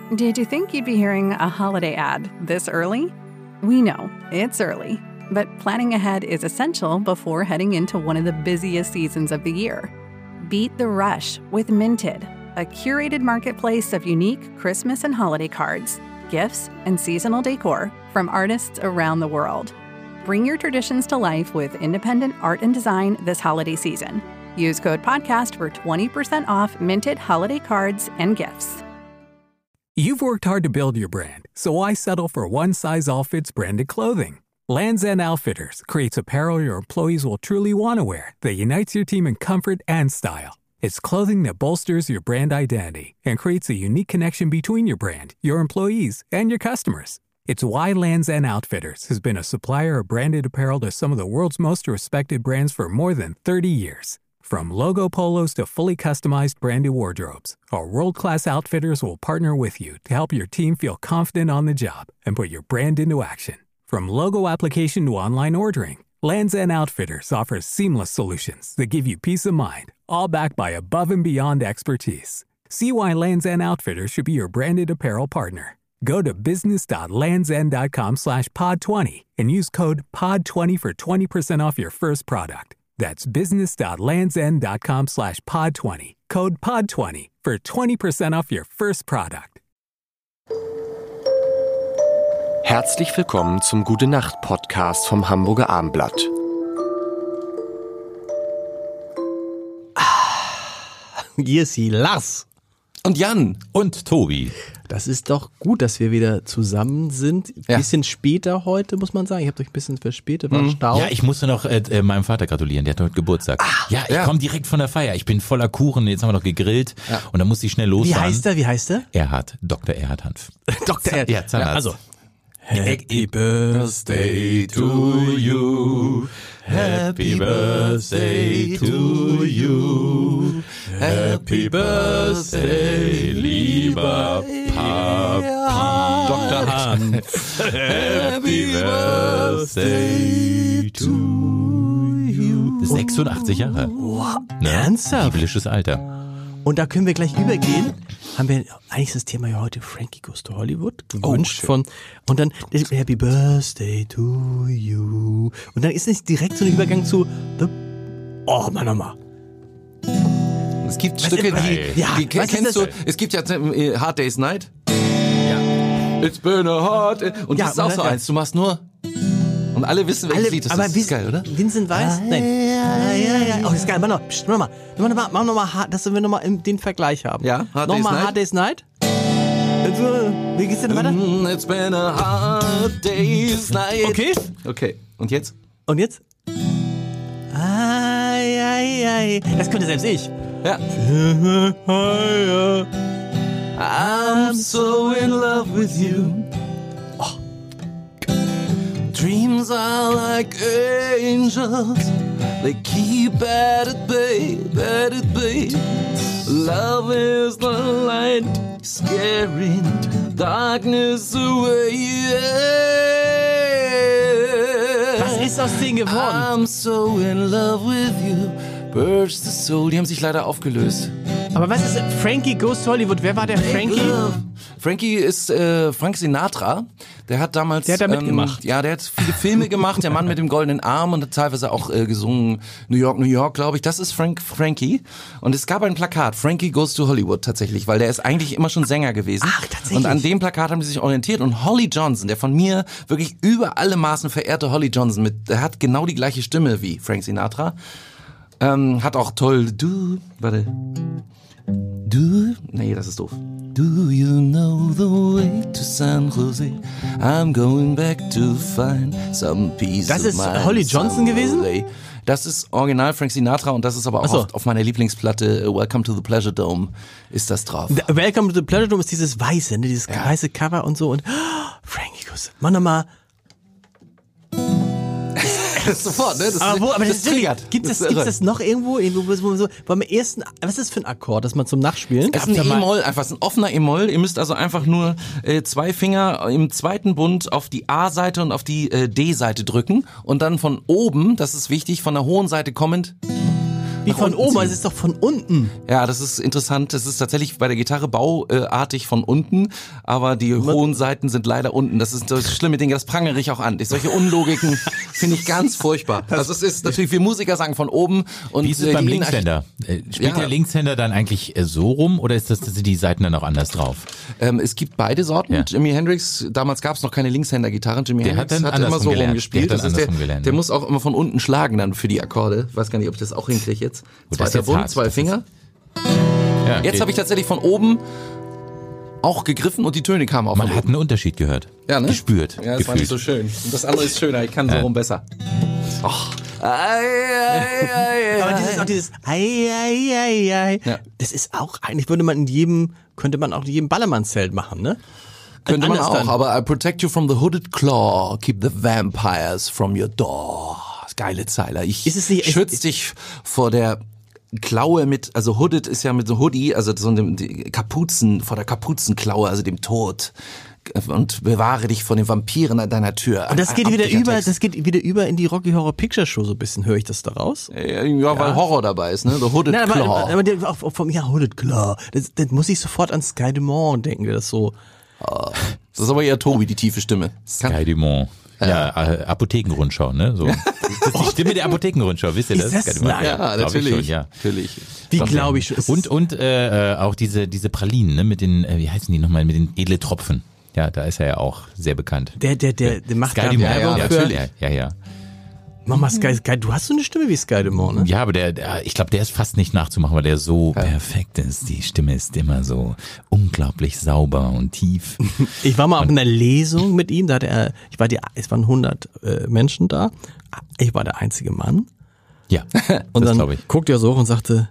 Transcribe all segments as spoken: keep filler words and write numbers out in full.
Did you think you'd be hearing a holiday ad this early? We know it's early, but planning ahead is essential before heading into one of the busiest seasons of the year. Beat the rush with Minted, a curated marketplace of unique Christmas and holiday cards, gifts, and seasonal decor from artists around the world. Bring your traditions to life with independent art and design this holiday season. Use code podcast for twenty percent off Minted holiday cards and gifts. You've worked hard to build your brand, so why settle for one-size-all-fits branded clothing? Lands' End Outfitters creates apparel your employees will truly want to wear that unites your team in comfort and style. It's clothing that bolsters your brand identity and creates a unique connection between your brand, your employees, and your customers. It's why Lands' End Outfitters has been a supplier of branded apparel to some of the world's most respected brands for more than thirty years. From logo polos to fully customized branded wardrobes, our world-class outfitters will partner with you to help your team feel confident on the job and put your brand into action. From logo application to online ordering, Lands' End Outfitters offers seamless solutions that give you peace of mind, all backed by above and beyond expertise. See why Lands' End Outfitters should be your branded apparel partner. Go to business.landsend.com slash pod 20 and use code pod twenty for twenty percent off your first product. That's business.landsend.com slash pod 20. Code pod twenty for twenty percent off your first product. Herzlich willkommen zum Gute-Nacht-Podcast vom Hamburger Abendblatt. Hier ist sie, Lars. Und Jan. Und Tobi. Das ist doch gut, dass wir wieder zusammen sind. Ein ja. bisschen später heute, muss man sagen. Ich habe euch ein bisschen verspätet, war mhm. Stau. Ja, ich musste noch äh, meinem Vater gratulieren, der hat heute Geburtstag. Ah, ja, ich ja. komme direkt von der Feier. Ich bin voller Kuchen, jetzt haben wir noch gegrillt ja. und dann musste ich schnell losfahren. Wie heißt er, wie heißt er? Erhard, Doktor Erhard Hanf. Doktor Erhard. Ja, Zahnarzt. Ja, also. Happy Birthday to you. Happy Birthday to you. Happy Birthday, lieber Papi. Doktor Hahn. Happy Birthday to you. sechsundachtzig Jahre. Wow. Ne? Ernsthaft? Biblisches Alter. Und da können wir gleich übergehen. Haben wir, eigentlich ist das Thema ja heute Frankie Goes to Hollywood gewünscht oh, von, und dann Happy Birthday to you. Und dann ist es direkt so ein Übergang zu The, oh, Mann, oh, Mann. Es gibt was Stücke, die, ja, die kennst du, es gibt ja uh, Hard Day's Night. Ja. It's been a hard, und das ja, ist auch so ja. eins, du machst nur, und alle wissen, welches alle, Lied das aber ist. Das ist geil, oder? Vincent Weiss? Nein. Ja, ja, ja. Oh, das ist geil. Mach noch, pst, mach noch mal. Mach noch mal, mach noch mal, dass wir noch mal den Vergleich haben. Ja, Hard Day's Night. Nochmal Hard Day's Night. Wie geht's denn weiter? It's been a hard day's night. Okay. Okay. Und jetzt? Und jetzt? Ai, ai, ai. Das könnte selbst ich. Ja. I'm so in love with you. Oh. Dreams are like angels. They keep at it, babe, at it, babe. Love is the light, scaring darkness away. Was ist aus denen geworden? I'm so in love with you. Burst the soul. Die haben sich leider aufgelöst. Aber was ist Frankie Goes to Hollywood? Wer war der Frankie? Frankie ist äh, Frank Sinatra. Der hat damals... Der hat da mitgemacht. Ähm, ja, der hat viele Filme gemacht. Der Mann mit dem goldenen Arm und hat teilweise auch äh, gesungen New York, New York, glaube ich. Das ist Frank Frankie. Und es gab ein Plakat, Frankie Goes to Hollywood tatsächlich, weil der ist eigentlich immer schon Sänger gewesen. Ach, tatsächlich. Und an dem Plakat haben sie sich orientiert. Und Holly Johnson, der von mir wirklich über alle Maßen verehrte Holly Johnson, mit, der hat genau die gleiche Stimme wie Frank Sinatra. Ähm, hat auch toll... Du... Warte... Do, nee, das ist doof. Do you know the way to San Jose? I'm going back to find some peace. Das ist Holly Johnson gewesen? Das ist original Frank Sinatra und das ist aber auch so. auf, auf meiner Lieblingsplatte Welcome to the Pleasure Dome ist das drauf. Welcome to the Pleasure Dome ist dieses weiße, ne, dieses ja. weiße Cover und so und oh, Frankie Goes. Mach nochmal. Das sofort, ne? Das, aber wo, aber das, das triggert. Gibt es das, gibt's das noch irgendwo? irgendwo wo so, beim ersten, was ist das für ein Akkord, das man zum Nachspielen? Das ist ein E-Moll, einfach ein offener E-Moll. Ihr müsst also einfach nur äh, zwei Finger im zweiten Bund auf die A-Seite und auf die äh, D-Seite drücken und dann von oben, das ist wichtig, von der hohen Seite kommend Wie nach von unten oben, ziehen. es ist doch von unten. Ja, das ist interessant. Das ist tatsächlich bei der Gitarre bauartig von unten, aber die hohen Seiten sind leider unten. Das ist das schlimme Ding, das prangere ich auch an. Solche Unlogiken finde ich ganz furchtbar. Also es ist natürlich, wir Musiker sagen von oben. Und Wie ist es äh, beim die Linkshänder? Äh, Spielt Ja. der Linkshänder dann eigentlich äh, so rum oder ist das, sind die Seiten dann auch anders drauf? Ähm, es gibt beide Sorten. Ja. Jimi Hendrix, damals gab es noch keine Linkshänder-Gitarren. Jimi Der Hendrix hat dann hat immer andersrum so gelernt. rumgespielt. Der hat dann Das ist der, andersrum gelernt, der ne? muss auch immer von unten schlagen dann für die Akkorde. Ich weiß gar nicht, ob ich das auch hinkriege jetzt. Gut, das ist Zweiter jetzt Bund, hart. zwei Das Finger. Ja, Jetzt habe ich tatsächlich von oben auch gegriffen und die Töne kamen auch Man von hat oben. einen Unterschied gehört. Ja, ne? Gespürt. Ja, das war nicht gefühlt. so schön. Und das andere ist schöner. Ich kann so Ja. rum besser. Och. Ei, ei, ei, Aber ei. dieses, auch dieses Ei, ei, ei, ei. Ja. Das ist auch, eigentlich würde man in jedem, könnte man auch in jedem Ballermannszelt machen, ne? Könnte man Anders auch, dann. aber I protect you from the hooded claw, keep the vampires from your door. Geile Zeile. Ich Ist es nicht- schütz dich vor der Klaue mit, also hooded ist ja mit so Hoodie, also so einem die Kapuzen, vor der Kapuzenklaue, also dem Tod. Und bewahre dich vor den Vampiren an deiner Tür. Und das Ein geht wieder amtlicher über, Text. das geht wieder über in die Rocky Horror Picture Show so ein bisschen, höre ich das da raus? Ja, weil Horror dabei ist, ne? The hooded Nein, aber, claw. aber, aber der, auch vom, ja, Hooded Claw. Das, das muss ich sofort an Sky Dumont denken, der das so. Das ist aber eher Tobi, die tiefe Stimme. Kann- Sky Dumont. Ja, äh, Apothekenrundschau, ne? So. Das ist die Stimme der Apothekenrundschau, wisst ihr Ist das? das- Sky Dumont? Nein. Ja, glaub natürlich. Ich schon, ja. Natürlich. Wie glaube ich schon. Es Und, ist- und äh, äh, auch diese, diese Pralinen, ne? Mit den, äh, wie heißen die nochmal, mit den edle Tropfen. Ja, da ist er ja auch sehr bekannt. Der, der, der, der macht Sky da Dumont, Werbung ja, für. natürlich. Ja, ja. Mach mal Sky, Sky, du hast so eine Stimme wie Sky Dumont, ne? Ja, aber der, der ich glaube, der ist fast nicht nachzumachen, weil der so perfekt ist. Die Stimme ist immer so unglaublich sauber und tief. Ich war mal auf einer Lesung mit ihm, da hat er, ich war die, es waren hundert äh, Menschen da. Ich war der einzige Mann. Ja, Und das dann glaube ich. guckte er so hoch und sagte,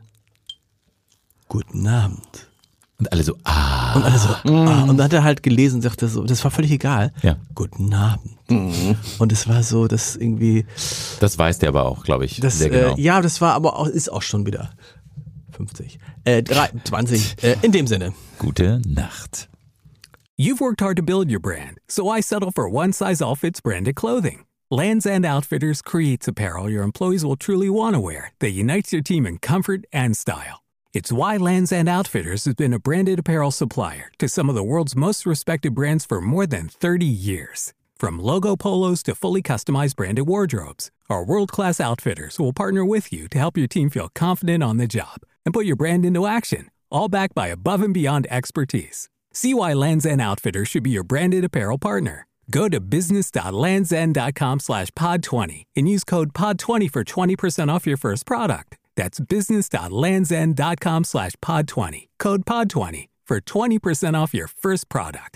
guten Abend. Und alle so, ah. Und alle so, ah, und dann hat er halt gelesen und sagte so, das war völlig egal. Ja. Guten Abend. Und es war so, dass irgendwie, Das weiß der aber auch, glaube ich, das, sehr genau. äh, ja, das war aber auch, ist auch schon wieder fünfzig, äh, drei, zwanzig, äh, in dem Sinne. Gute Nacht. You've worked hard to build your brand, so I settle for one-size-all-fits branded clothing. Lands' End Outfitters creates apparel your employees will truly want to wear that unites your team in comfort and style. It's why Lands' End Outfitters has been a branded apparel supplier to some of the world's most respected brands for more than thirty years. From logo polos to fully customized branded wardrobes, our world-class outfitters will partner with you to help your team feel confident on the job and put your brand into action, all backed by above and beyond expertise. See why Lands' End Outfitters should be your branded apparel partner. Go to business.landsend.com slash pod 20 and use code pod twenty for twenty percent off your first product. That's business.landsend.com slash pod 20. Code pod twenty for twenty percent off your first product.